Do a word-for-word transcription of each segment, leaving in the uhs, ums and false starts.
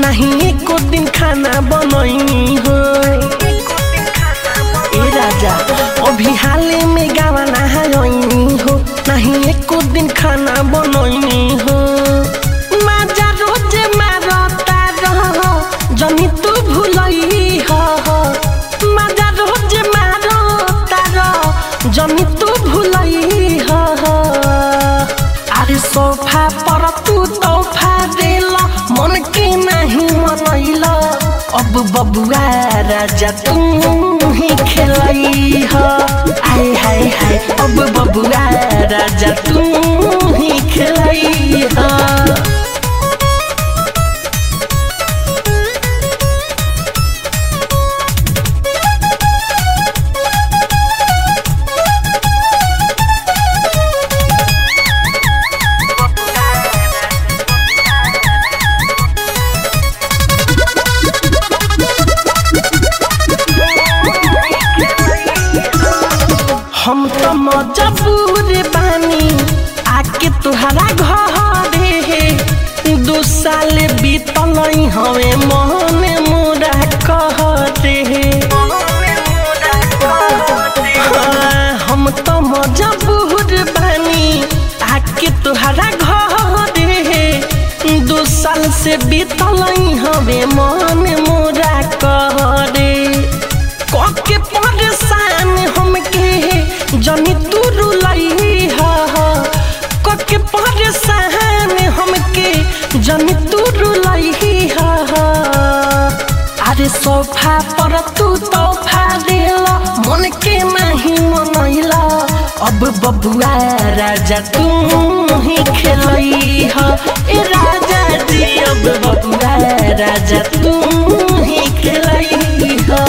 नहीं एको दिन खाना बनैनी हो। ए राजा अभी हाले में गावा नहायनी हो, नहीं एको दिन खाना बनैनी हो। माजा रोजे मारता रह जनी तू भूलई हो, माजा रोजे मारता रह जनी तू भूलई हो। अरे सोफा पर तू तोहफा देला मन के नहीं मनैला, अब बबुआ राजा तू ही खेलई हो। आय हाय हाय अब बबुआ राजा तू ही खेलई हो। हम तो मजबूर बानी आके तुहरा घरे, दो साल बीतल हवे मन मोरा कहरे। हम तो मजबूर बानी आके तुहरा घरे, दो साल से बीतल हवे मन मोरा कहरे। कके परेशान हमके जनी तू रुलई हो, कके परेशान हमके जनी तू रुलई हो। अरे सोफा पर तू तोहफा देला मन के नहीं मनैला, अब बबुआ राजा तू ही खेलई हो। ए राजा जी अब बबुआ राजा तू ही खेलई हो।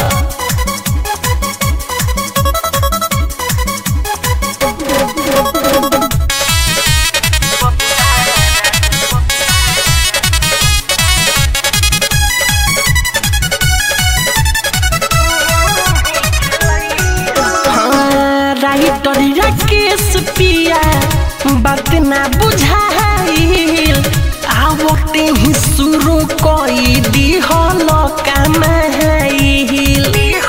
राइटरिया केस पिया बात ना बुझाइल, आवते ही शुरू कई दिहल कमाइल।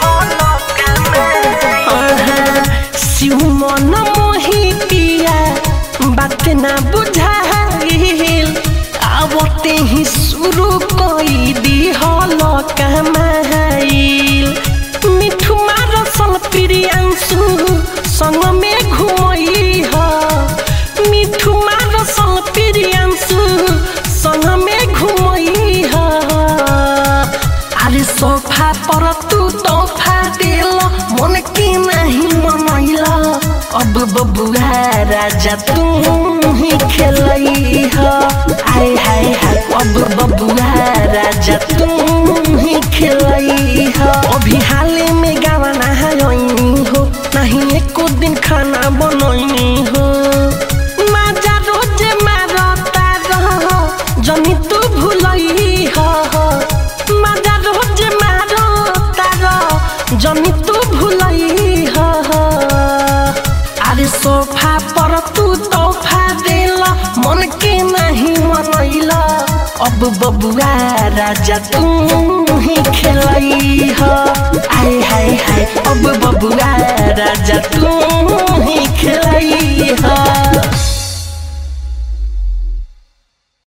शिव मन मोही पिया बात ना बुझाइल, आवते ही शुरू कई दिहल कमाइल। मिठू मारसल प्रियांशु संग में घुमई हो, मिठू मारसल प्रियांशु संग में घुमई हो। अरे सोफा पर तू तोहफा देला मन के नहीं मनैला, अब बबुआ राजा तू ही खेलई हो। आय हाय हाय अब बबुआ राजा तू ही खेलई हो। अभी हाले में गावा नहायनी हो, नहीं एको दिन खाना बनैनी हो। माजा रोजे मारता रह जनी तू भूलई हो, माजा रोजे मारता रह जनी तू भूलई हो। अरे सोफा पर तू तोहफा देला मन के नहीं मनैला, अब बबुआ राजा तू ही खेलई हो। आय हाय हाय अब बबुआ राजा तू